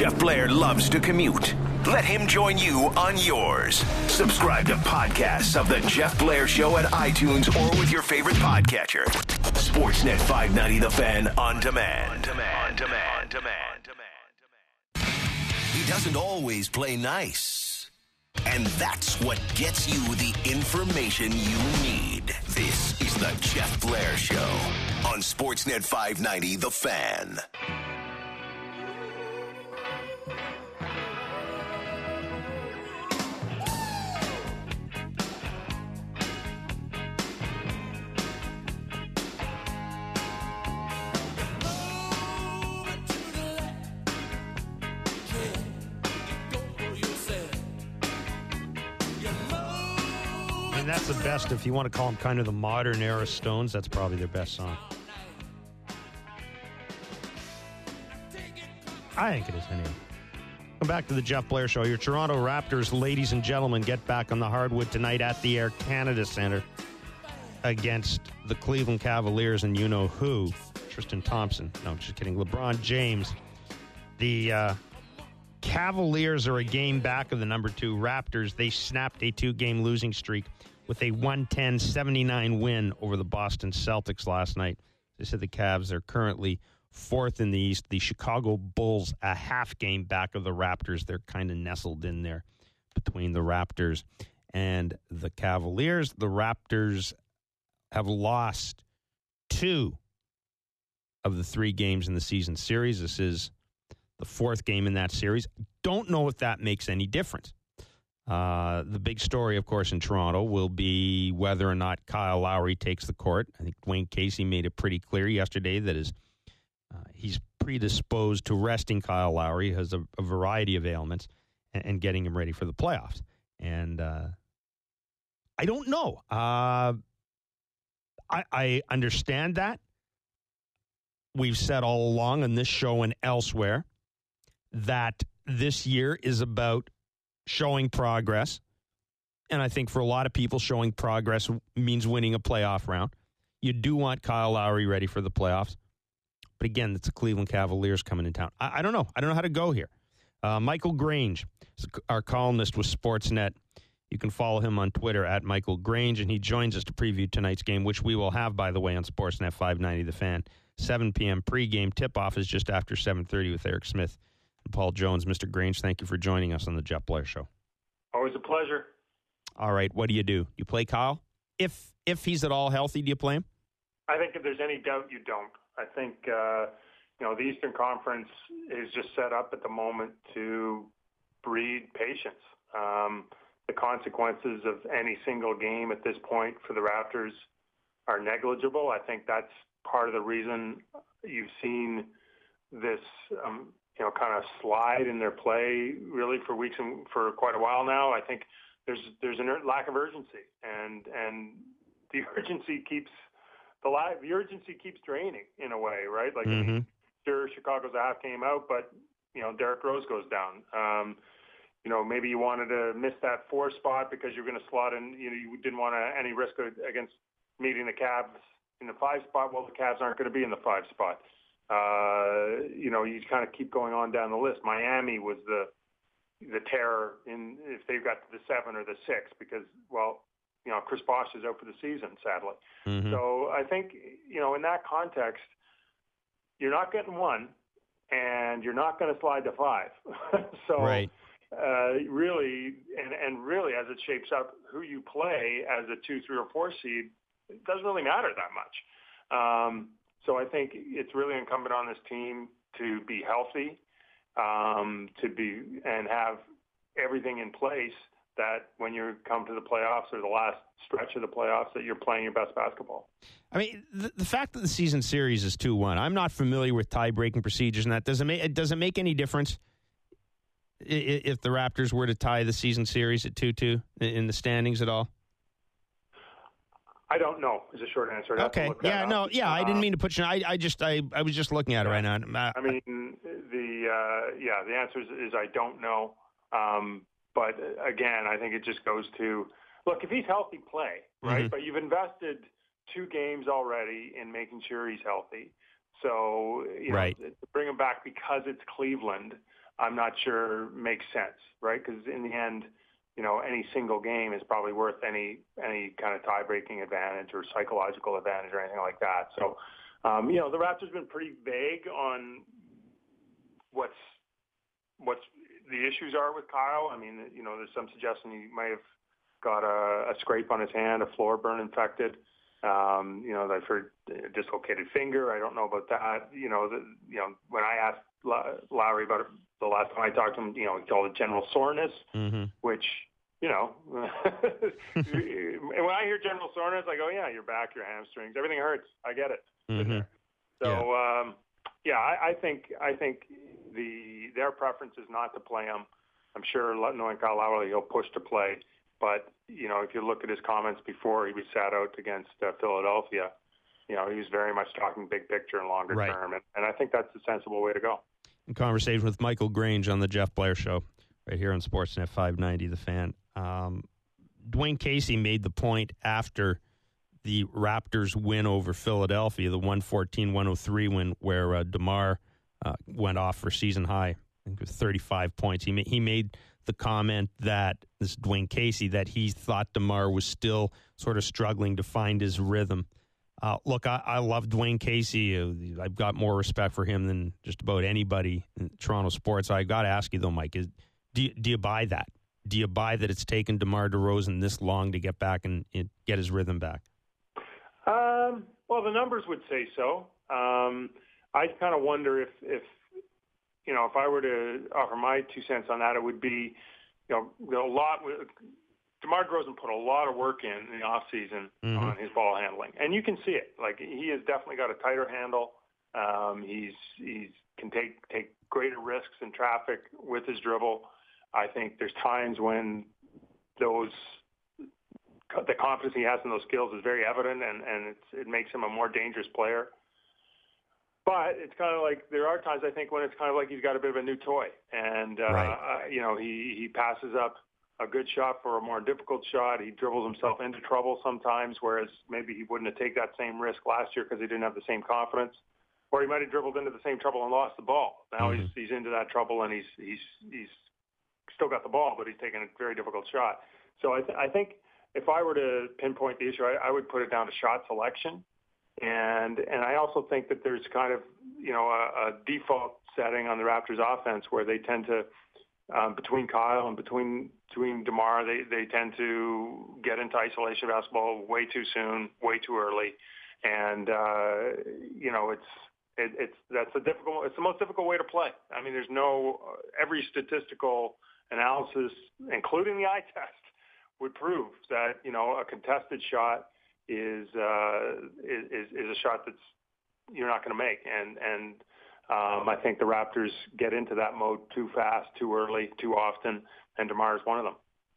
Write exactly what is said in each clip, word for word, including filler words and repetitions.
Jeff Blair loves to commute. Let him join you on yours. Subscribe to podcasts of The Jeff Blair Show at iTunes or with your favorite podcatcher. Sportsnet five ninety The Fan on demand. On demand. On demand. On demand. He doesn't always play nice. And that's what gets you the information you need. This is The Jeff Blair Show on Sportsnet five ninety The Fan. And that's the best. If you want to call them kind of the modern era Stones, that's probably their best song. I think it is anyway. Come back to the Jeff Blair Show. Your Toronto Raptors, ladies and gentlemen, get back on the hardwood tonight at the Air Canada Centre against the Cleveland Cavaliers and you-know-who, Tristan Thompson. No, just kidding. LeBron James. The uh, Cavaliers are a game back of the number two Raptors. They snapped a two-game losing streak with a one ten seventy-nine win over the Boston Celtics last night. They said the Cavs are currently fourth in the East. The Chicago Bulls, a half game back of the Raptors. They're kind of nestled in there between the Raptors and the Cavaliers. The Raptors have lost two of the three games in the season series. This is the fourth game in that series. Don't know if that makes any difference. Uh, the big story, of course, in Toronto will be whether or not Kyle Lowry takes the court. I think Dwayne Casey made it pretty clear yesterday that his, uh, he's predisposed to resting Kyle Lowry. He has a, a variety of ailments and, and getting him ready for the playoffs. And uh, I don't know. Uh, I, I understand that. We've said all along on this show and elsewhere that this year is about showing progress. And I think for a lot of people, showing progress means winning a playoff round. You do want Kyle Lowry ready for the playoffs. But again, it's the Cleveland Cavaliers coming in town. I, I don't know. I don't know how to go here. Uh, Michael Grange is our columnist with Sportsnet. You can follow him on Twitter at Michael Grange, and he joins us to preview tonight's game, which we will have, by the way, on Sportsnet five ninety The Fan. seven p.m. pregame. Tip-off is just after seven thirty with Eric Smith and Paul Jones. Mister Grange, thank you for joining us on the Jeff Blair Show. Always a pleasure. All right, what do you do? You play Kyle? If if he's at all healthy, do you play him? I think if there's any doubt, you don't. I think, uh, you know, the Eastern Conference is just set up at the moment to breed patience. Um, the consequences of any single game at this point for the Raptors are negligible. I think that's part of the reason you've seen this, um, you know, kind of slide in their play really for weeks and for quite a while now. I think there's there's a lack of urgency, and and the urgency keeps the la- the urgency keeps draining in a way, right? Like, mm-hmm. I mean, sure, Chicago's a half game out, but you know, Derrick Rose goes down. Um, you know, maybe you wanted to miss that four spot because you're going to slot in. You know, you didn't want to, any risk against meeting the Cavs in the five spot. Well, the Cavs aren't going to be in the five spot. Uh, you know, you kind of keep going on down the list. Miami was the the terror in if they got to the seven or the six because, well, you know, Chris Bosh is out for the season, sadly. Mm-hmm. So I think, you know, in that context, you're not getting one, and you're not going to slide to five. so right. uh, really, and, and really, as it shapes up, who you play as a two, three, or four seed, it doesn't really matter that much. Um, so I think it's really incumbent on this team to be healthy, um, to be and have everything in place that when you come to the playoffs or the last stretch of the playoffs that you're playing your best basketball. I mean, the, the fact that the season series is two one, I'm not familiar with tie-breaking procedures, and that doesn't make it doesn't make any difference if the Raptors were to tie the season series at two two in the standings at all. I don't know is a short answer. I'd okay. Yeah, no, yeah, uh, I didn't mean to put you. I, I just, I, I was just looking at it right now. I, I mean, the uh, yeah, the answer is, is I don't know. Um, but again, I think it just goes to look if he's healthy, play right. Mm-hmm. But you've invested two games already in making sure he's healthy. So you know, right. to bring him back because it's Cleveland. I'm not sure makes sense, right? Because in the end, you know, any single game is probably worth any any kind of tie-breaking advantage or psychological advantage or anything like that. So, um, you know, the Raptors have been pretty vague on what's what's the issues are with Kyle. I mean, you know, there's some suggestion he might have got a, a scrape on his hand, a floor burn infected. Um, you know, I've heard a dislocated finger. I don't know about that. You know, the, you know, when I asked Lowry about it the last time I talked to him, you know, he called it general soreness, mm-hmm. which, you know, when I hear general soreness, I go, yeah, your back, your hamstrings, everything hurts. I get it. Mm-hmm. So, yeah, um, yeah I, I think I think the their preference is not to play him. I'm sure, knowing Kyle Lowry, he'll push to play. But, you know, if you look at his comments before he was sat out against uh, Philadelphia, you know, he was very much talking big picture and longer right. term. And, and I think that's the sensible way to go. In conversation with Michael Grange on the Jeff Blair Show, right here on Sportsnet five ninety, The Fan. Um, Dwayne Casey made the point after the Raptors win over Philadelphia, the one fourteen one oh three win, where uh, DeMar uh, went off for season high, I think it was thirty-five points. He, ma- he made the comment that, this is Dwayne Casey, that he thought DeMar was still sort of struggling to find his rhythm. Uh, look, I, I love Dwayne Casey. Uh, I've got more respect for him than just about anybody in Toronto sports. So I got to ask you, though, Mike, is, do, you, do you buy that? Do you buy that it's taken DeMar DeRozan this long to get back and, and get his rhythm back? Um, well, the numbers would say so. Um, I kind of wonder if, if, you know, if I were to offer my two cents on that, it would be, you know, a lot. DeMar DeRozan put a lot of work in in the off season mm-hmm. on his ball handling, and you can see it. Like, he has definitely got a tighter handle. Um, he's he's can take take greater risks in traffic with his dribble. I think there's times when those the confidence he has in those skills is very evident, and and it's, it makes him a more dangerous player. But it's kind of like there are times, I think, when it's kind of like he's got a bit of a new toy. And, uh, right. uh, you know, he, he passes up a good shot for a more difficult shot. He dribbles himself into trouble sometimes, whereas maybe he wouldn't have taken that same risk last year because he didn't have the same confidence. Or he might have dribbled into the same trouble and lost the ball. Now mm-hmm. he's, he's into that trouble, and he's, he's, he's still got the ball, but he's taken a very difficult shot. So I, th- I think if I were to pinpoint the issue, I, I would put it down to shot selection. And and I also think that there's kind of, you know, a, a default setting on the Raptors offense where they tend to, um, between Kyle and between between DeMar, they, they tend to get into isolation basketball way too soon, way too early. And, uh, you know, it's it, it's that's a difficult, it's the most difficult way to play. I mean, there's no, every statistical analysis, including the eye test, would prove that, you know, a contested shot is uh, is is a shot that's you're not going to make, and and um, I think the Raptors get into that mode too fast, too early, too often, and DeMar is one of them.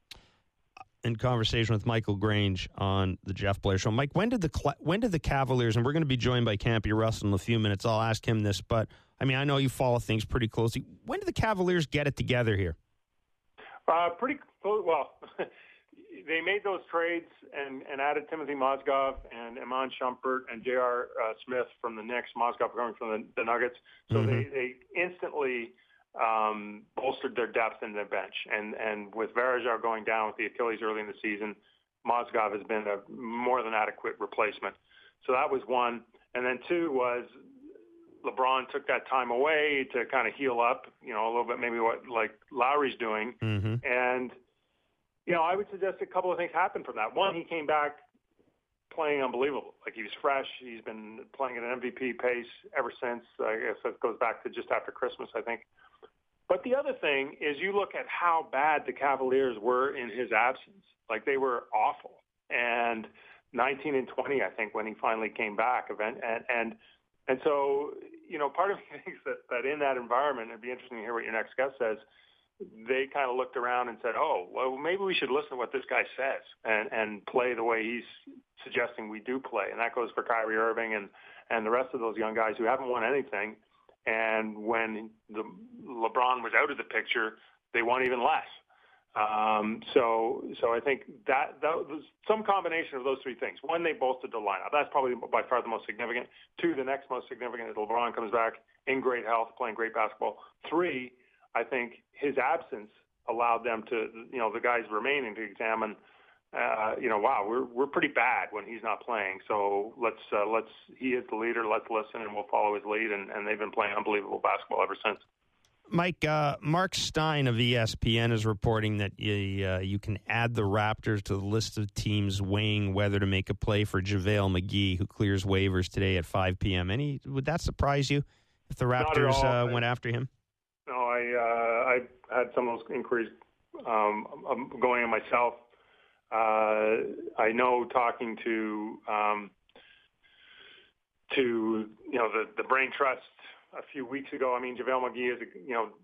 In conversation with Michael Grange on the Jeff Blair Show, Mike, when did the when did the Cavaliers, and we're going to be joined by Campy Russell in a few minutes. I'll ask him this, but I mean, I know you follow things pretty closely. When did the Cavaliers get it together here? Uh, pretty well. They made those trades and, and added Timothy Mozgov and Iman Shumpert and J R. Uh, Smith from the Knicks, Mozgov coming from the, the Nuggets. So mm-hmm. they, they instantly um, bolstered their depth in their bench. And, and with Varejao going down with the Achilles early in the season, Mozgov has been a more than adequate replacement. So that was one. And then two was LeBron took that time away to kind of heal up, you know, a little bit maybe what like Lowry's doing. Mm-hmm. And you know, I would suggest a couple of things happened from that. One, he came back playing unbelievable. Like, he was fresh. He's been playing at an M V P pace ever since. I guess it goes back to just after Christmas, I think. But the other thing is you look at how bad the Cavaliers were in his absence. Like, they were awful. And nineteen and twenty, I think, when he finally came back. And and and so, you know, part of me thinks that, that in that environment, it'd be interesting to hear what your next guest says, they kind of looked around and said, oh, well, maybe we should listen to what this guy says and, and play the way he's suggesting we do play. And that goes for Kyrie Irving and, and the rest of those young guys who haven't won anything. And when the LeBron was out of the picture, they won even less. Um, so so I think that, that was some combination of those three things. One, they bolstered the lineup. That's probably by far the most significant. Two, the next most significant is LeBron comes back in great health, playing great basketball. Three, I think his absence allowed them to, you know, the guys remaining to examine, uh, you know, wow, we're we're pretty bad when he's not playing. So let's uh, let's he is the leader. Let's listen, and we'll follow his lead. And, and they've been playing unbelievable basketball ever since. Mike, uh, Mark Stein of E S P N is reporting that you, uh, you can add the Raptors to the list of teams weighing whether to make a play for JaVale McGee, who clears waivers today at five p.m. Any would that surprise you if the Raptors uh, went after him? No, I uh, I had some of those inquiries um, going on myself. Uh, I know talking to um, to you know the the Brain Trust a few weeks ago. I mean, JaVale McGee is, a, you know,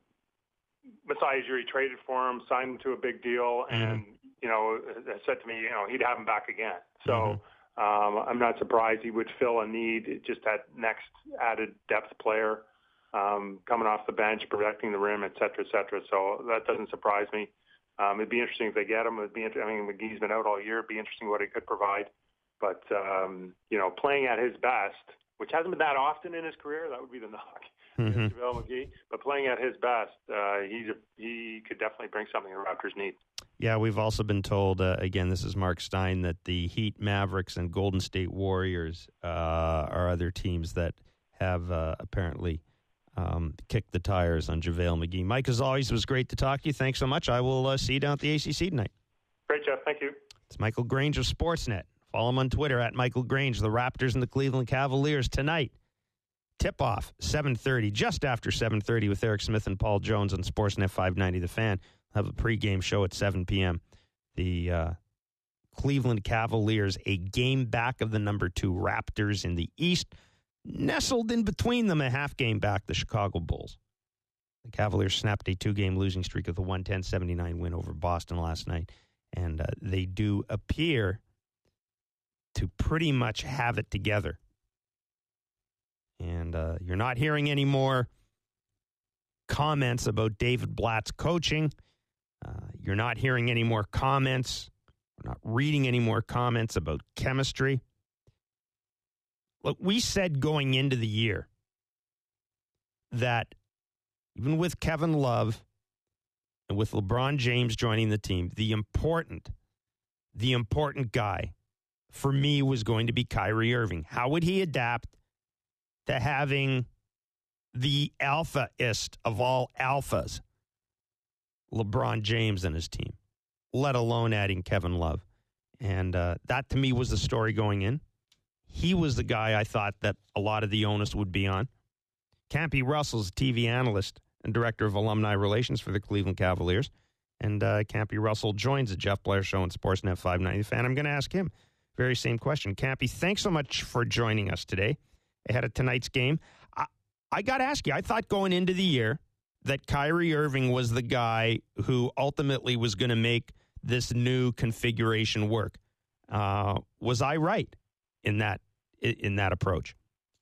Masai Ujiri traded for him, signed him to a big deal, and, mm-hmm. you know, said to me, you know, he'd have him back again. So mm-hmm. um, I'm not surprised he would fill a need, just that next added depth player um, coming off the bench, protecting the rim, et cetera, et cetera. So that doesn't surprise me. Um, it'd be interesting if they get him. It'd be inter- I mean, McGee's been out all year. It'd be interesting what he could provide. But, um, you know, playing at his best, which hasn't been that often in his career, that would be the knock, mm-hmm. JaVale McGee. But playing at his best, uh, he's a, he could definitely bring something the Raptors need. Yeah, we've also been told, uh, again, this is Mark Stein, that the Heat, Mavericks, and Golden State Warriors uh, are other teams that have uh, apparently um, kicked the tires on JaVale McGee. Mike, as always, it was great to talk to you. Thanks so much. I will uh, see you down at the A C C tonight. Great, Jeff. Thank you. It's Michael Grange of Sportsnet. Follow him on Twitter at Michael Grange. The Raptors and the Cleveland Cavaliers tonight. Tip-off, seven thirty, just after seven thirty with Eric Smith and Paul Jones on Sportsnet five ninety The Fan. We'll have a pregame show at seven p.m. The uh, Cleveland Cavaliers, a game back of the number two Raptors in the East. Nestled in between them, a half game back, the Chicago Bulls. The Cavaliers snapped a two-game losing streak with a one ten seventy-nine win over Boston last night. And uh, they do appear to pretty much have it together. And uh, you're not hearing any more comments about David Blatt's coaching. Uh, you're not hearing any more comments. We're not reading any more comments about chemistry. Look, we said going into the year that even with Kevin Love and with LeBron James joining the team, the important, the important guy for me was going to be Kyrie Irving. How would he adapt to having the alpha-ist of all alphas, LeBron James and his team, let alone adding Kevin Love? And uh, that, to me, was the story going in. He was the guy I thought that a lot of the onus would be on. Campy Russell's T V analyst and director of alumni relations for the Cleveland Cavaliers. And uh, Campy Russell joins the Jeff Blair Show on Sportsnet five ninety The Fan. I'm going to ask him very same question. Campy, thanks so much for joining us today ahead of tonight's game. I, I got to ask you, I thought going into the year that Kyrie Irving was the guy who ultimately was going to make this new configuration work. Uh, was I right in that in that approach?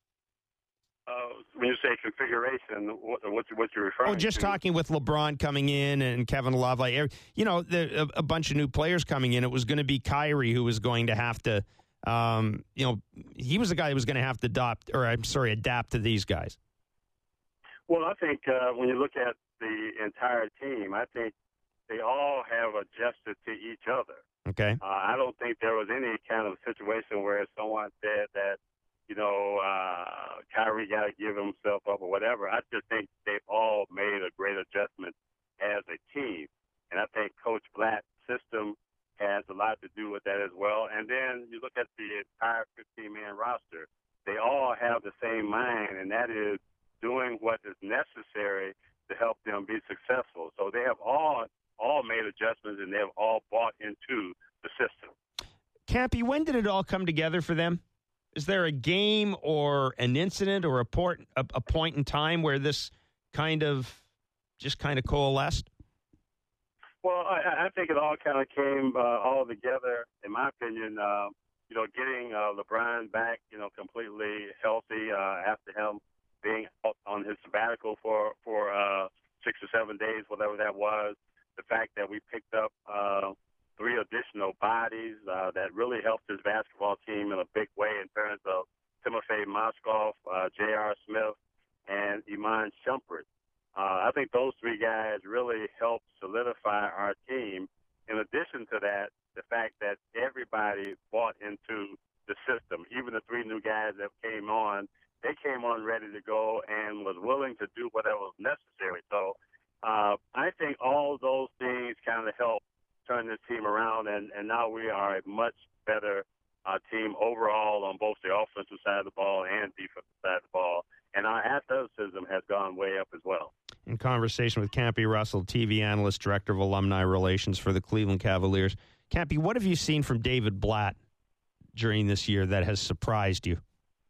Uh, when you say configuration, what, what, what you're referring to? Oh, just to? talking with LeBron coming in and Kevin Love, like, you know, the, a, a bunch of new players coming in. It was going to be Kyrie who was going to have to, um, you know, he was the guy who was going to have to adopt, or I'm sorry, adapt to these guys. Well, I think uh, when you look at the entire team, I think they all have adjusted to each other. Okay. Uh, I don't think there was any kind of situation where someone said that, you know, uh, Kyrie got to give himself up or whatever. I just think they've all made a great adjustment as a team. And I think Coach Blatt's system has a lot to do with that as well. And then you look at the entire fifteen-man roster. They all have the same mind, and that is doing what is necessary to help them be successful. So they have all all made adjustments, and they have all bought into the system. Campy, when did it all come together for them? Is there a game or an incident or a, port, a, a point in time where this kind of just kind of coalesced? Well, I, I think it all kind of came uh, all together, in my opinion. Uh, you know, getting uh, LeBron back, you know, completely healthy uh, after him being out on his sabbatical for, for uh, six or seven days, whatever that was. The fact that we picked up uh, three additional bodies uh, that really helped his basketball team in a big way in terms of Timofey Mozgov, uh, J R. Smith, and Iman Shumpert. Uh, I think those three guys really helped solidify our team. In addition to that, the fact that everybody bought into the system, even the three new guys that came on, they came on ready to go and was willing to do whatever was necessary. So uh, I think all those things kind of helped turn this team around, and, and now we are a much better uh, team overall on both the offensive side of the ball and defensive side of the ball. And our athleticism has gone way up as well. In conversation with Campy Russell, T V analyst, director of alumni relations for the Cleveland Cavaliers. Campy, what have you seen from David Blatt during this year that has surprised you?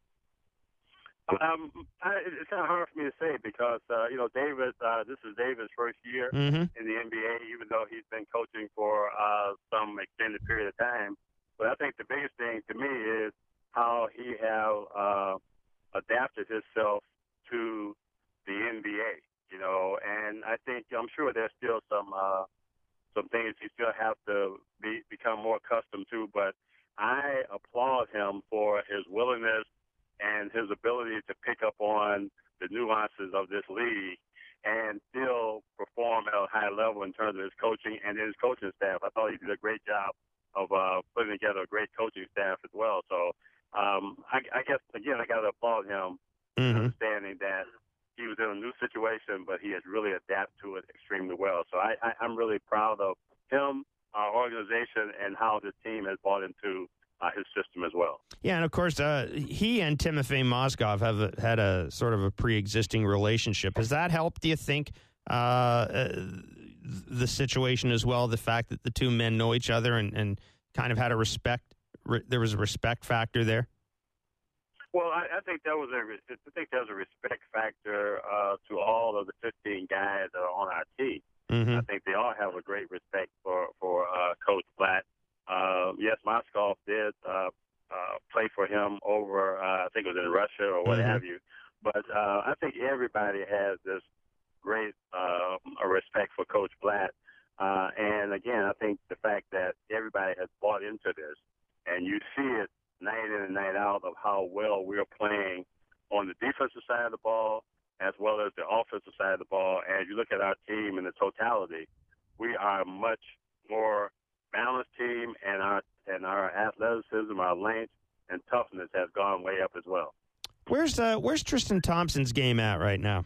Um, I, it's kind of hard for me to say because, uh, you know, David, uh, this is David's first year mm-hmm. in the N B A, even though he's been coaching for uh, some extended period of time. But I think the biggest thing to me is how he have uh, adapted himself to the N B A, you know, and I think I'm sure there's still some uh, some things he still have to be, become more accustomed to, but I applaud him for his willingness and his ability to pick up on the nuances of this league and still perform at a high level in terms of his coaching and his coaching staff. I thought he did a great job of uh, putting together a great coaching staff as well. So um, I, I guess, again, I got to applaud him, mm-hmm. understanding that he was in a new situation, but he has really adapted to it extremely well. So I, I, I'm really proud of him, our organization, and how the team has bought into Uh, his system as well. Yeah, and of course, uh, he and Timofey Mozgov have a, had a sort of a pre-existing relationship. Has that helped, do you think, uh, uh, the situation as well, the fact that the two men know each other and, and kind of had a respect, re- there was a respect factor there? Well, I, I think that was a, I think there was a respect factor uh, to all of the fifteen guys that are on our team. Mm-hmm. I think they all have a great respect for, for uh, Coach Blatt. Uh, yes, Mozgov did uh, uh, play for him over, uh, I think it was in Russia or what mm-hmm. have you. But uh, I think everybody has this great uh, respect for Coach Blatt. Uh, and, again, I think the fact that everybody has bought into this, and you see it night in and night out of how well we're playing on the defensive side of the ball as well as the offensive side of the ball. And if you look at our team in the totality, we are much more balanced team, and our and our athleticism, our length, and toughness has gone way up as well. Where's uh, where's Tristan Thompson's game at right now?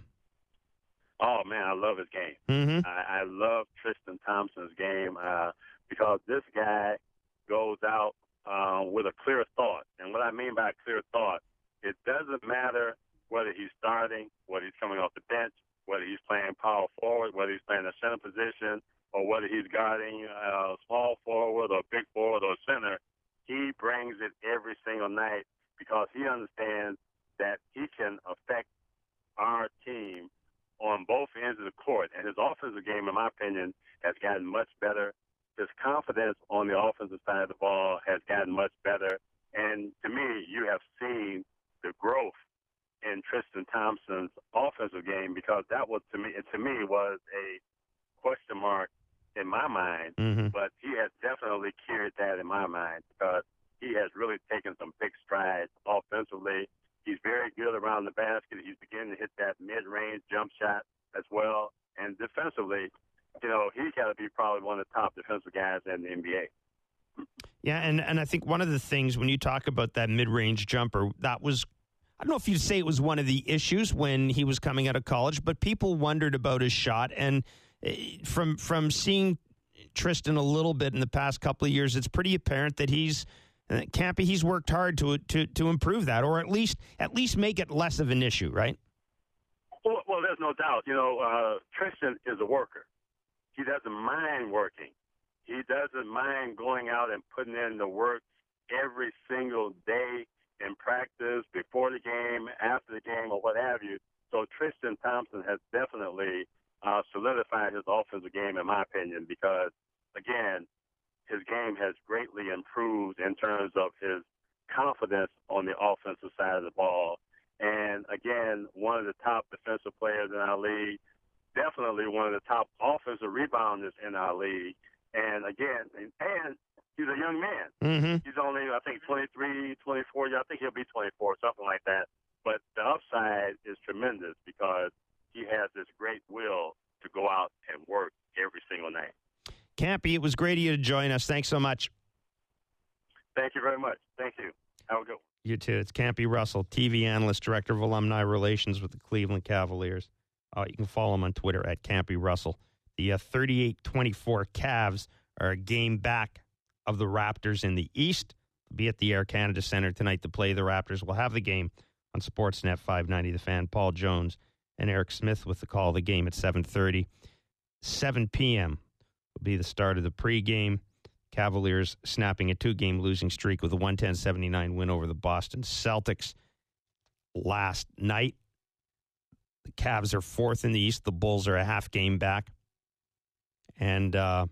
Oh man, I love his game. Mm-hmm. I, I love Tristan Thompson's game uh, because this guy goes out uh, with a clear thought, and what I mean by clear thought, it doesn't matter whether he's starting, whether he's coming off the bench, whether he's playing power forward, whether he's playing a center position, or whether he's guarding a small forward or big forward or center, he brings it every single night because he understands that he can affect our team on both ends of the court. And his offensive game, in my opinion, has gotten much better. His confidence on the offensive side of the ball has gotten much better. And to me, you have seen the growth in Tristan Thompson's offensive game because that was, to me, to me was a question mark in my mind, mm-hmm. but he has definitely carried that in my mind because he has really taken some big strides offensively. He's very good around the basket. He's beginning to hit that mid-range jump shot as well. And defensively, you know, he's got to be probably one of the top defensive guys in the N B A. Yeah, and, and I think one of the things when you talk about that mid-range jumper, that was, I don't know if you'd say it was one of the issues when he was coming out of college, but people wondered about his shot. And From from seeing Tristan a little bit in the past couple of years, it's pretty apparent that he's uh, Campy. He's worked hard to to to improve that, or at least at least make it less of an issue, right? Well, well there's no doubt. You know, uh, Tristan is a worker. He doesn't mind working. He doesn't mind going out and putting in the work every single day in practice, before the game, after the game, or what have you. So Tristan Thompson has definitely Uh, solidified his offensive game, in my opinion, because, again, his game has greatly improved in terms of his confidence on the offensive side of the ball. And, again, one of the top defensive players in our league, definitely one of the top offensive rebounders in our league. And, again, and, and he's a young man. Mm-hmm. He's only, I think, twenty-three, twenty-four. I think he'll be twenty-four, something like that. But the upside is tremendous because he has this great will to go out and work every single night. Campy, it was great of you to join us. Thanks so much. Thank you very much. Thank you. Have a good one. You too. It's Campy Russell, T V analyst, director of alumni relations with the Cleveland Cavaliers. Uh, you can follow him on Twitter at Campy Russell. The uh, thirty-eight twenty-four Cavs are a game back of the Raptors in the East. They'll be at the Air Canada Centre tonight to play the Raptors. We'll have the game on Sportsnet five ninety The Fan. Paul Jones and Eric Smith with the call of the game at seven thirty. seven p.m. will be the start of the pregame. Cavaliers snapping a two-game losing streak with a one ten seventy-nine win over the Boston Celtics last night. The Cavs are fourth in the East. The Bulls are a half game back. And uh,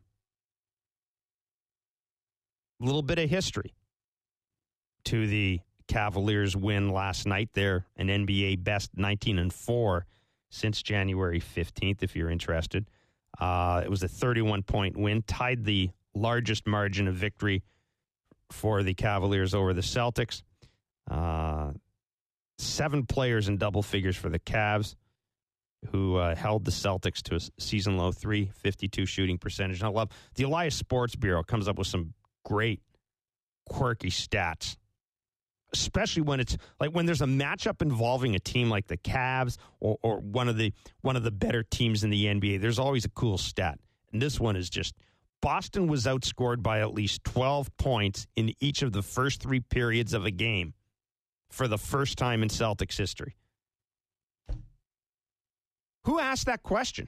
a little bit of history to the Cavaliers win last night. They're an N B A best nineteen and four since January fifteenth, if you're interested. Uh, it was a thirty-one point win, tied the largest margin of victory for the Cavaliers over the Celtics. Uh, seven players in double figures for the Cavs, who uh, held the Celtics to a season low three fifty-two shooting percentage. And I love the Elias Sports Bureau comes up with some great, quirky stats, especially when it's like when there's a matchup involving a team like the Cavs or, or one of the one of the better teams in the N B A. There's always a cool stat, and this one is just Boston was outscored by at least twelve points in each of the first three periods of a game for the first time in Celtics history. Who asked that question?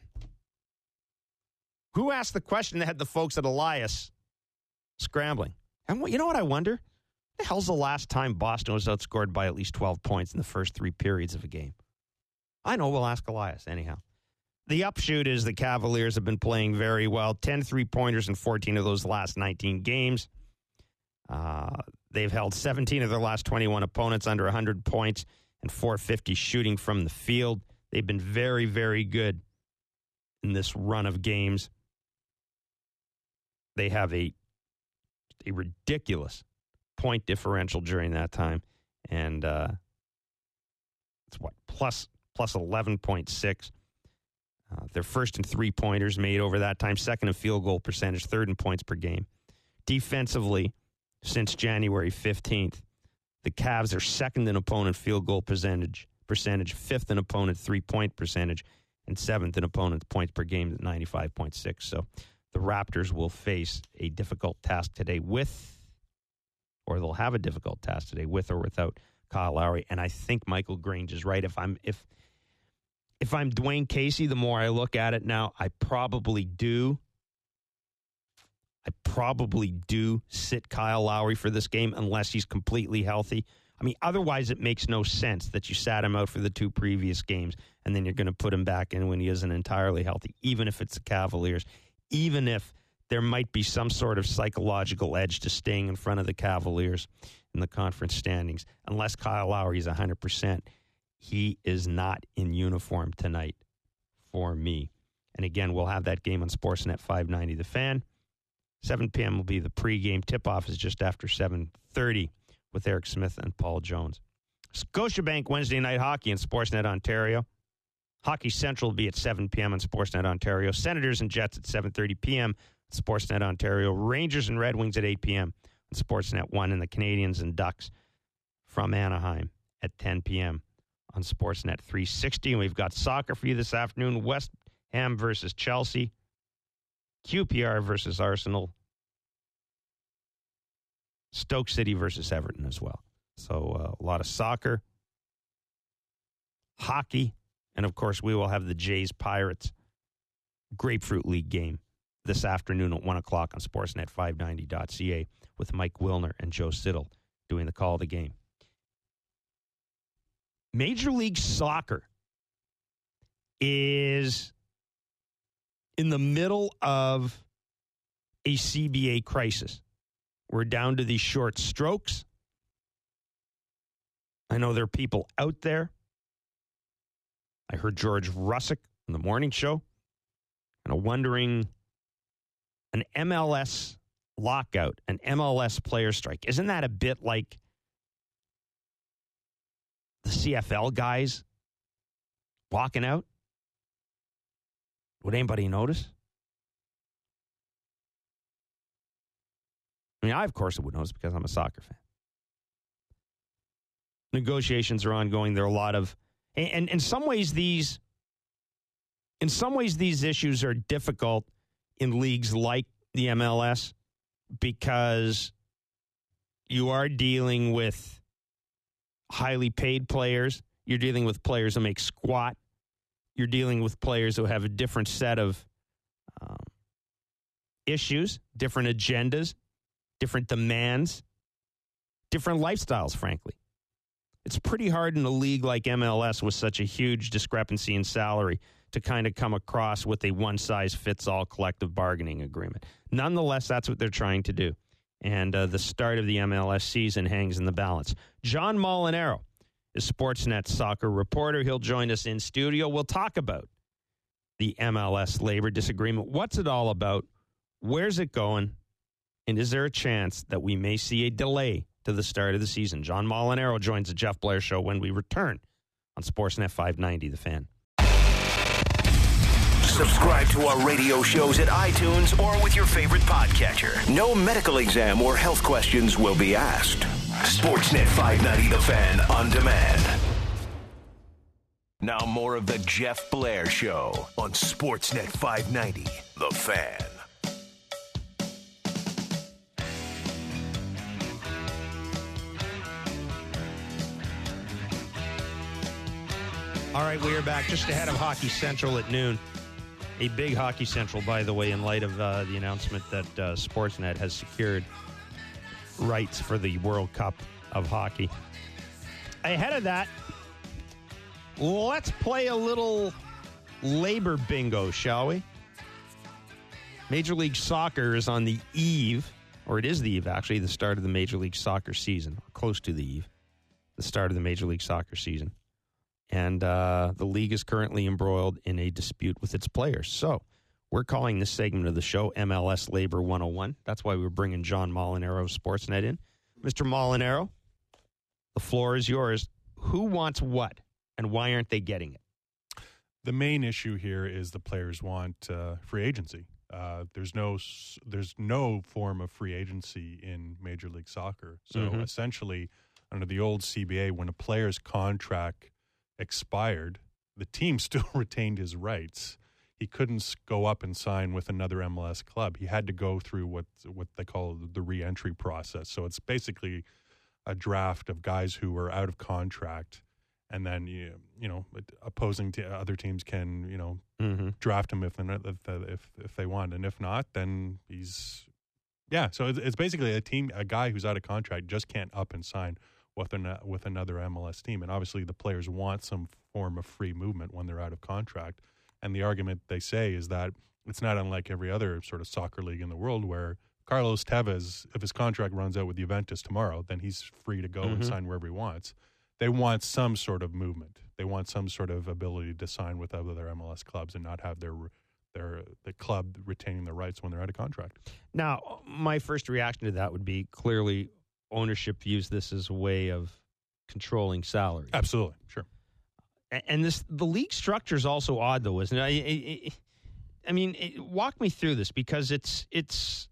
Who asked the question that had the folks at Elias scrambling? And you know what I wonder? The hell's the last time Boston was outscored by at least twelve points in the first three periods of a game? I know, we'll ask Elias anyhow. The upshoot is the Cavaliers have been playing very well. ten three-pointers in fourteen of those last nineteen games. Uh, they've held seventeen of their last twenty-one opponents under one hundred points and four fifty shooting from the field. They've been very, very good in this run of games. They have a, a ridiculous point differential during that time. And uh, it's what, plus, plus eleven point six. Uh, they're first in three-pointers made over that time, second in field goal percentage, third in points per game. Defensively, since January fifteenth, the Cavs are second in opponent field goal percentage, percentage, fifth in opponent three-point percentage, and seventh in opponent points per game at ninety-five point six. So the Raptors will face a difficult task today with, or they'll have a difficult task today with or without Kyle Lowry. And I think Michael Grange is right. If I'm if if I'm Dwayne Casey, the more I look at it now, I probably do. I probably do sit Kyle Lowry for this game unless he's completely healthy. I mean, otherwise it makes no sense that you sat him out for the two previous games and then you're going to put him back in when he isn't entirely healthy, even if it's the Cavaliers, even if there might be some sort of psychological edge to staying in front of the Cavaliers in the conference standings. Unless Kyle Lowry is one hundred percent, he is not in uniform tonight for me. And again, we'll have that game on Sportsnet five ninety The Fan. seven p.m. will be the pregame. Tip-off is just after seven thirty with Eric Smith and Paul Jones. Scotiabank Wednesday Night Hockey in Sportsnet Ontario. Hockey Central will be at seven p.m. on Sportsnet Ontario. Senators and Jets at seven thirty p.m. on Sportsnet Ontario. Rangers and Red Wings at eight p.m. on Sportsnet one. And the Canadians and Ducks from Anaheim at ten p.m. on Sportsnet three sixty. And we've got soccer for you this afternoon. West Ham versus Chelsea. Q P R versus Arsenal. Stoke City versus Everton as well. So uh, a lot of soccer, hockey, and of course we will have the Jays Pirates Grapefruit League game this afternoon at one o'clock on Sportsnet five ninety dot c a with Mike Wilner and Joe Siddle doing the call of the game. Major League Soccer is in the middle of a C B A crisis. We're down to these short strokes. I know there are people out there. I heard George Russick in the morning show, kind of wondering, an M L S lockout, an M L S player strike, isn't that a bit like the C F L guys walking out? Would anybody notice? I mean, I, of course, would notice because I'm a soccer fan. Negotiations are ongoing. There are a lot of, and, and in some ways, these, in some ways, these issues are difficult in leagues like the M L S because you are dealing with highly paid players. You're dealing with players who make squat. You're dealing with players who have a different set of um, issues, different agendas, different demands, different lifestyles, frankly. It's pretty hard in a league like M L S with such a huge discrepancy in salary to kind of come across with a one-size-fits-all collective bargaining agreement. Nonetheless, that's what they're trying to do. And uh, the start of the M L S season hangs in the balance. John Molinaro is Sportsnet soccer reporter. He'll join us in studio. We'll talk about the M L S labor disagreement. What's it all about? Where's it going? And is there a chance that we may see a delay to the start of the season? John Molinaro joins the Jeff Blair Show when we return on Sportsnet five ninety, The Fan. Subscribe to our radio shows at iTunes or with your favorite podcatcher. No medical exam or health questions will be asked. Sportsnet five ninety The Fan on demand. Now more of the Jeff Blair Show on Sportsnet five ninety The Fan. All right, we are back just ahead of Hockey Central at noon. A big Hockey Central, by the way, in light of uh, the announcement that uh, Sportsnet has secured rights for the World Cup of Hockey. Ahead of that, let's play a little labor bingo, shall we? Major League Soccer is on the eve, or it is the eve, actually, the start of the Major League Soccer season, or close to the eve, the start of the Major League Soccer season. And uh, the league is currently embroiled in a dispute with its players. So we're calling this segment of the show M L S Labor one oh one. That's why we're bringing John Molinaro of Sportsnet in. Mister Molinaro, the floor is yours. Who wants what, and why aren't they getting it? The main issue here is the players want uh, free agency. Uh, there's no there's no form of free agency in Major League Soccer. So mm-hmm. essentially, under the old C B A, when a player's contract expired, the team still retained his rights. He couldn't go up and sign with another M L S club. He had to go through what what they call the re-entry process. So it's basically a draft of guys who are out of contract, and then you you know opposing to other teams can you know mm-hmm. draft him if if if they want, and if not, then he's yeah. So it's, it's basically a team, a guy who's out of contract just can't up and sign with an, with another M L S team. And obviously the players want some form of free movement when they're out of contract. And the argument they say is that it's not unlike every other sort of soccer league in the world where Carlos Tevez, if his contract runs out with Juventus tomorrow, then he's free to go mm-hmm. and sign wherever he wants. They want some sort of movement. They want some sort of ability to sign with other M L S clubs and not have their their the club retaining the rights when they're out of contract. Now, my first reaction to that would be clearly ownership views this as a way of controlling salaries. Absolutely, sure. And this the league structure is also odd, though, isn't it? I, I, I mean, it, walk me through this because it's it's.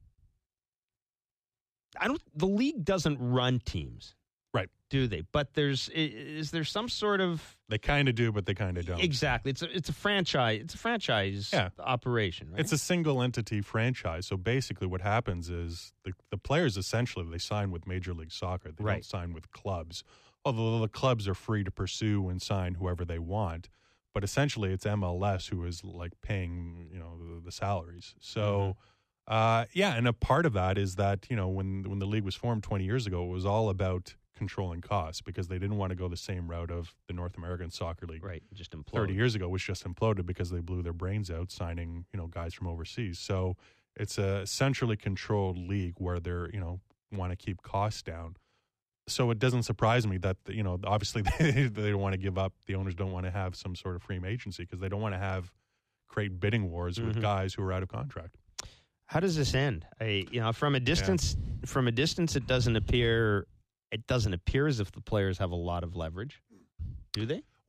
I don't. The league doesn't run teams, right? Do they? But there's is there some sort of they kind of do, but they kind of don't. Exactly. It's a it's a franchise. It's a franchise yeah. operation. Right? It's a single entity franchise. So basically, what happens is the the players essentially they sign with Major League Soccer. They right. don't sign with clubs. Although the clubs are free to pursue and sign whoever they want, but essentially it's M L S who is like paying you know the, the salaries. So. Mm-hmm. Uh, yeah, and a part of that is that, you know, when when the league was formed twenty years ago, it was all about controlling costs because they didn't want to go the same route of the North American Soccer League. Right, just imploded. thirty years ago, which just imploded because they blew their brains out signing, you know, guys from overseas. So it's a centrally controlled league where they're, you know, want to keep costs down. So it doesn't surprise me that, you know, obviously they, they don't want to give up. The owners don't want to have some sort of free agency because they don't want to have create bidding wars mm-hmm. with guys who are out of contract. How does this end? I, you know, from a distance, yeah. from a distance, it doesn't appear, it doesn't appear as if the players have a lot of leverage. Do they?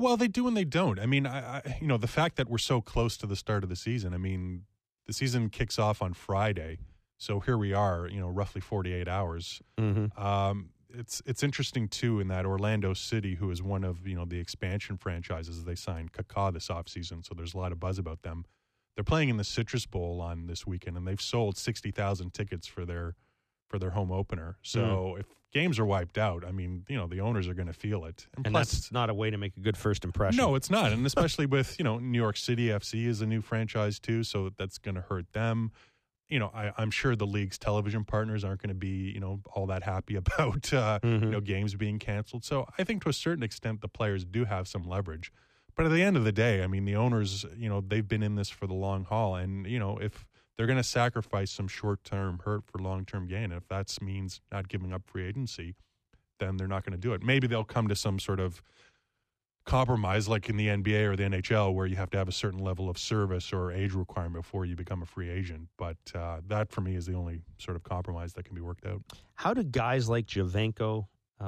Well, they do and they don't. I mean, I, I, you know, the fact that we're so close to the start of the season, I mean, the season kicks off on Friday. So here we are, you know, roughly forty-eight hours. Mm-hmm. Um, it's it's interesting, too, in that Orlando City, who is one of, you know, the expansion franchises, they signed Kaká this offseason, so there's a lot of buzz about them. They're playing in the Citrus Bowl on this weekend, and they've sold sixty thousand tickets for their for their home opener. So mm. if games are wiped out, I mean, you know, the owners are going to feel it. And, and plus, that's not a way to make a good first impression. No, it's not. And especially with, you know, New York City F C is a new franchise too, so that's going to hurt them. You know, I, I'm sure the league's television partners aren't going to be, you know, all that happy about, uh, mm-hmm. you know, games being canceled. So I think to a certain extent the players do have some leverage. But at the end of the day, I mean, the owners, you know, they've been in this for the long haul. And, you know, if they're going to sacrifice some short-term hurt for long-term gain, if that means not giving up free agency, then they're not going to do it. Maybe they'll come to some sort of compromise like in the N B A or the N H L where you have to have a certain level of service or age requirement before you become a free agent. But uh, that, for me, is the only sort of compromise that can be worked out. How do guys like Giovinco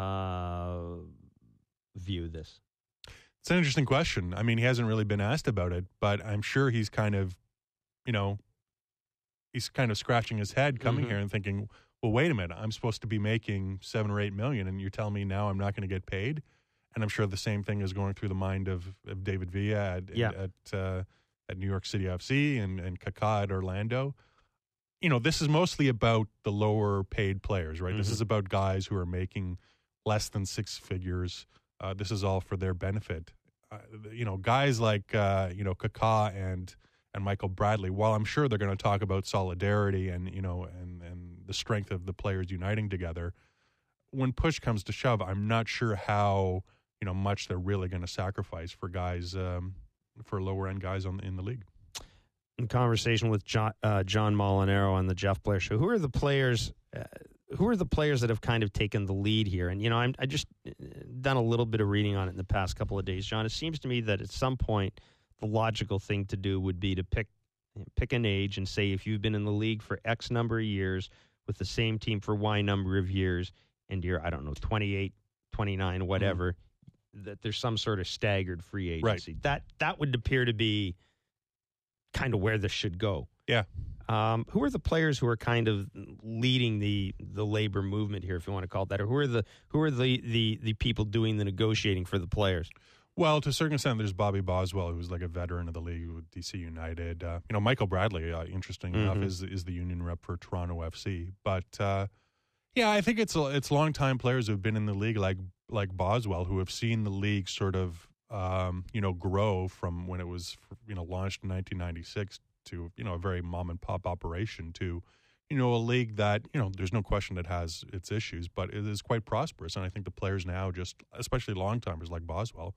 uh, view this? It's an interesting question. I mean, he hasn't really been asked about it, but I'm sure he's kind of, you know, he's kind of scratching his head coming mm-hmm. here and thinking, well, wait a minute, I'm supposed to be making seven or eight million, and you're telling me now I'm not going to get paid? And I'm sure the same thing is going through the mind of, of David Villa at yeah. at, uh, at New York City F C and, and Kaká at Orlando. You know, this is mostly about the lower paid players, right? Mm-hmm. This is about guys who are making less than six figures. Uh, this is all for their benefit. Uh, you know, guys like, uh, you know, Kaká and and Michael Bradley, while I'm sure they're going to talk about solidarity and, you know, and, and the strength of the players uniting together, when push comes to shove, I'm not sure how, you know, much they're really going to sacrifice for guys, um, for lower-end guys on in the league. In conversation with John, uh, John Molinaro on the Jeff Blair Show, who are the players uh, who are the players that have kind of taken the lead here? And, you know, I'm, I just done a little bit of reading on it in the past couple of days, John. It seems to me that at some point the logical thing to do would be to pick pick an age and say if you've been in the league for X number of years with the same team for Y number of years and you're, I don't know, twenty-eight, twenty-nine, whatever, mm-hmm. that there's some sort of staggered free agency. Right. That, that would appear to be kind of where this should go. Yeah. Um, who are the players who are kind of leading the the labor movement here, if you want to call it that, or who are the who are the, the, the people doing the negotiating for the players? Well, to a certain extent, there's Bobby Boswell, who's like a veteran of the league with D C United. Uh, you know, Michael Bradley, uh, interesting mm-hmm. enough, is is the union rep for Toronto F C. But uh, yeah, I think it's it's longtime players who've been in the league, like like Boswell, who have seen the league sort of um, you know grow from when it was you know launched in nineteen ninety-six to you know a very mom and pop operation to you know a league that you know there's no question it has its issues, but it is quite prosperous. And I think the players now, just especially long timers like Boswell.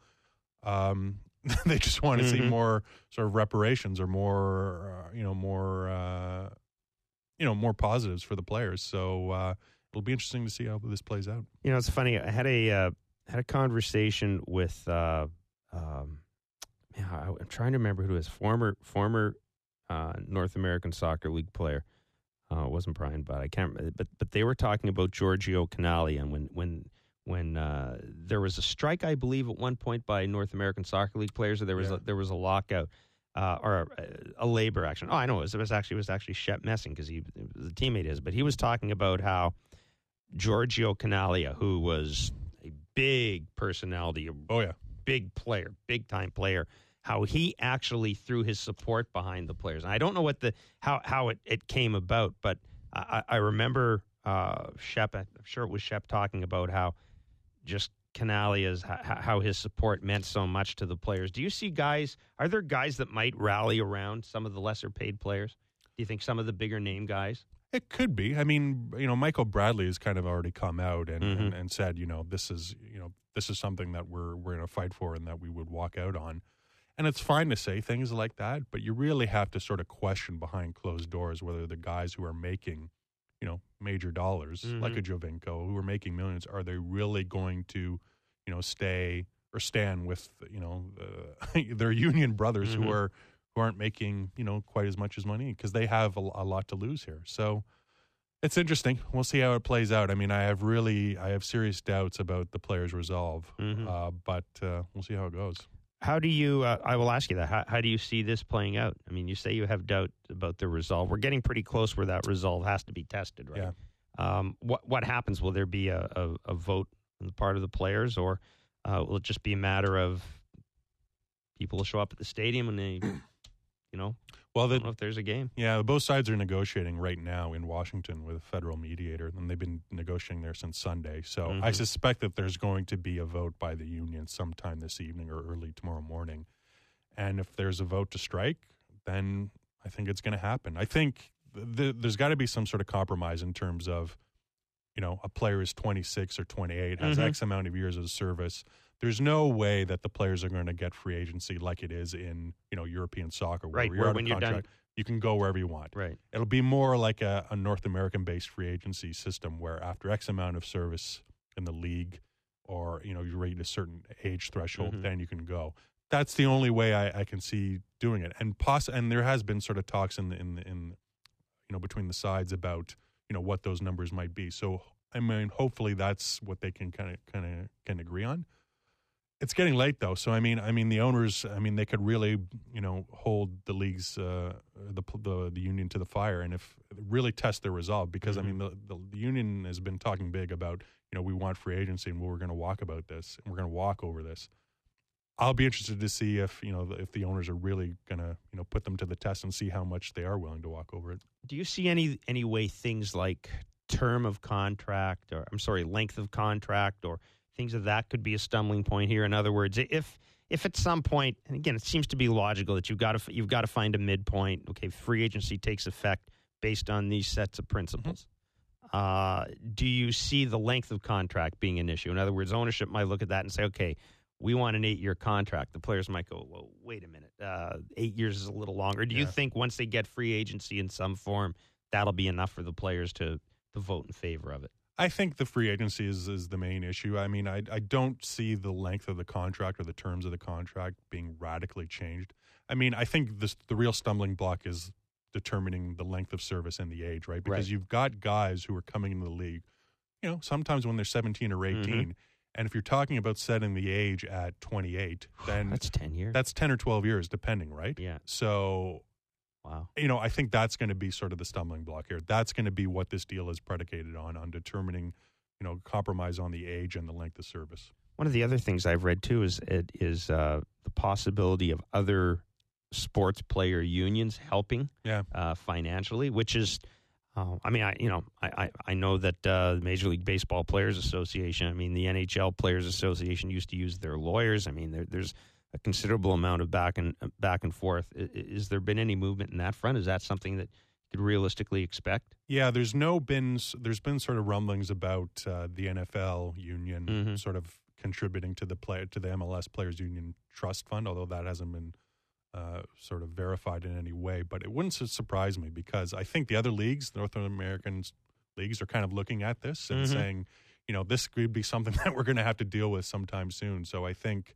Um, they just want to mm-hmm. see more sort of reparations or more, uh, you know, more, uh, you know, more positives for the players. So uh, it'll be interesting to see how this plays out. You know, it's funny. I had a uh, had a conversation with, uh, um, man, I'm trying to remember who it was. Former former uh, North American Soccer League player. Uh, it wasn't Brian, but I can't. But but they were talking about Giorgio Canali, and when when. When uh, there was a strike, I believe, at one point by North American Soccer League players, or there was yeah. a, there was a lockout uh, or a, a labor action. Oh, I know it was, it was actually it was actually Shep Messing because he was a teammate of his, but he was talking about how Giorgio Canali, who was a big personality, a oh yeah, big player, big time player, how he actually threw his support behind the players. And I don't know what the how how it, it came about, but I, I remember uh, Shep. I'm sure it was Shep talking about how. Just Canalia's, how his support meant so much to the players. Do you see guys, are there guys that might rally around some of the lesser paid players? Do you think some of the bigger name guys? It could be. I mean, you know, Michael Bradley has kind of already come out and, mm-hmm. and, and said, you know, this is, you know, this is something that we're, we're going to fight for and that we would walk out on. And it's fine to say things like that, but you really have to sort of question behind closed doors whether the guys who are making you know, major dollars, mm-hmm. like a Giovinco, who are making millions, are they really going to, you know, stay or stand with, you know, uh, their union brothers mm-hmm. who are who aren't making, you know, quite as much as money because they have a, a lot to lose here. So, It's interesting. We'll see how it plays out. I mean, I have really, I have serious doubts about the players' resolve, mm-hmm. uh, but uh, we'll see how it goes. How do you, uh, I will ask you that, how, how do you see this playing out? I mean, you say you have doubt about the resolve. We're getting pretty close where that resolve has to be tested, right? Yeah. Um, what what happens? Will there be a, a, a vote on the part of the players, or uh, will it just be a matter of people will show up at the stadium and they, you know, well, the, I don't know if there's a game. Yeah, both sides are negotiating right now in Washington with a federal mediator, and they've been negotiating there since Sunday. So mm-hmm. I suspect that there's going to be a vote by the union sometime this evening or early tomorrow morning. And if there's a vote to strike, then I think it's going to happen. I think th- there's got to be some sort of compromise in terms of, you know, a player is twenty-six or twenty-eight, has mm-hmm. X amount of years of service. There's no way that the players are going to get free agency like it is in, you know, European soccer, where right, you're where out when of you're contract, done, you can go wherever you want. Right. It'll be more like a, a North American-based free agency system where after X amount of service in the league, or, you know, you reach a certain age threshold, mm-hmm. then you can go. That's the only way I, I can see doing it. And poss- and there has been sort of talks in the, in the, in you know, between the sides about, you know, what those numbers might be. So I mean, hopefully that's what they can kind of kind of can agree on. It's getting late though, so I mean, I mean the owners, I mean they could really, you know, hold the league's uh, the, the the union to the fire, and if really test their resolve, because mm-hmm. I mean the, the the union has been talking big about, you know, we want free agency and we're going to walk about this and we're going to walk over this. I'll be interested to see if, you know, if the owners are really going to, you know, put them to the test and see how much they are willing to walk over it. Do you see any any way things like term of contract, or I'm sorry, length of contract, or things of that could be a stumbling point here? In other words, if if at some point, and again, it seems to be logical that you've got to you've got to find a midpoint. Okay, free agency takes effect based on these sets of principles. Mm-hmm. Uh, do you see the length of contract being an issue? In other words, ownership might look at that and say, okay, we want an eight-year contract. The players might go, well, wait a minute, uh, eight years is a little longer. Do yeah. you think once they get free agency in some form, that'll be enough for the players to to vote in favor of it? I think the free agency is, is the main issue. I mean, I, I don't see the length of the contract or the terms of the contract being radically changed. I mean, I think this, the real stumbling block is determining the length of service and the age, right? Because right. you've got guys who are coming into the league, you know, sometimes when they're seventeen or eighteen, mm-hmm. and if you're talking about setting the age at twenty-eight, then that's ten years. That's ten or twelve years, depending, right? Yeah. So, wow. You know, I think that's going to be sort of the stumbling block here. That's going to be what this deal is predicated on, on determining, you know, compromise on the age and the length of service. One of the other things I've read too is it is uh, the possibility of other sports player unions helping, yeah, uh, financially, which is. Uh, I mean, I you know, I, I, I know that uh, the Major League Baseball Players Association, I mean, the N H L Players Association used to use their lawyers. I mean, there, there's a considerable amount of back and back and forth. Is, is there been any movement in that front? Is that something that you could realistically expect? Yeah, there's no been there's been sort of rumblings about uh, the N F L union mm-hmm. sort of contributing to the play to the M L S Players Union Trust Fund, although that hasn't been Uh, sort of verified in any way. But it wouldn't surprise me, because I think the other leagues, North American leagues, are kind of looking at this and mm-hmm. saying, you know, this could be something that we're going to have to deal with sometime soon. So I think,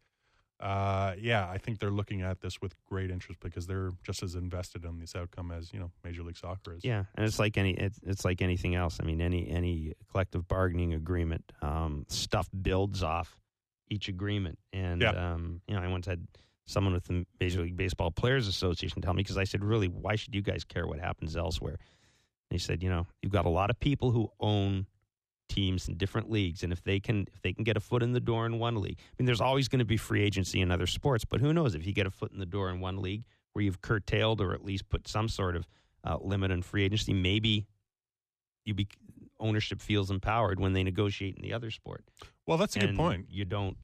uh, yeah, I think they're looking at this with great interest, because they're just as invested in this outcome as, you know, Major League Soccer is. Yeah, and it's like any it's, it's like anything else. I mean, any any collective bargaining agreement, um, stuff builds off each agreement. And, yeah. um, you know, I once had someone with the Major League Baseball Players Association tell me, because I said, really, why should you guys care what happens elsewhere? And he said, you know, you've got a lot of people who own teams in different leagues, and if they can if they can get a foot in the door in one league, I mean, there's always going to be free agency in other sports, but who knows, if you get a foot in the door in one league where you've curtailed or at least put some sort of uh, limit on free agency, maybe you be ownership feels empowered when they negotiate in the other sport. Well, that's a and good point. You don't,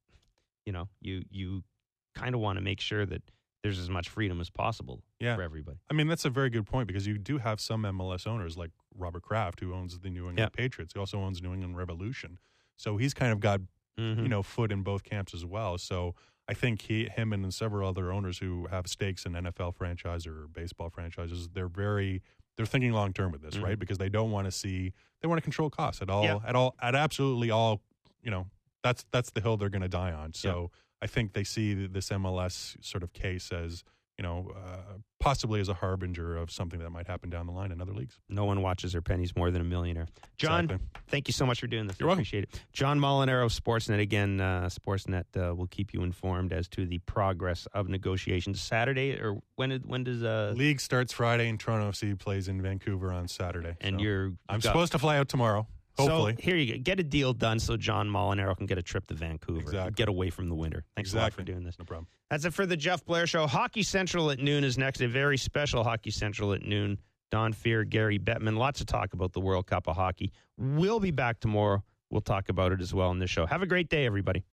you know, you you kind of want to make sure that there's as much freedom as possible yeah. for everybody. I mean, that's a very good point, because you do have some M L S owners like Robert Kraft, who owns the New England yeah. Patriots. He also owns New England Revolution. So he's kind of got, mm-hmm. you know, foot in both camps as well. So I think he, him and several other owners who have stakes in N F L franchise or baseball franchises, they're very, they're thinking long term with this, mm-hmm. right? Because they don't want to see, they want to control costs at all, yeah. at all, at absolutely all, you know, that's, that's the hill they're going to die on. So, yeah. I think they see this M L S sort of case as, you know, uh, possibly as a harbinger of something that might happen down the line in other leagues. No one watches their pennies more than a millionaire. John, Exactly. thank you so much for doing this. You're I welcome. appreciate it. John Molinaro of Sportsnet. Again, uh, Sportsnet uh, will keep you informed as to the progress of negotiations. Saturday, or when, did, when does... Uh, League starts Friday, and Toronto F C plays in Vancouver on Saturday. and so you're... I'm got- supposed to fly out tomorrow, hopefully. So here you go. Get a deal done so John Molinaro can get a trip to Vancouver. Exactly. Get away from the winter. Thanks a lot for Exactly. doing this. No problem. That's it for the Jeff Blair Show. Hockey Central at noon is next. A very special Hockey Central at noon. Don Fear, Gary Bettman. Lots of talk about the World Cup of Hockey. We'll be back tomorrow. We'll talk about it as well in this show. Have a great day, everybody.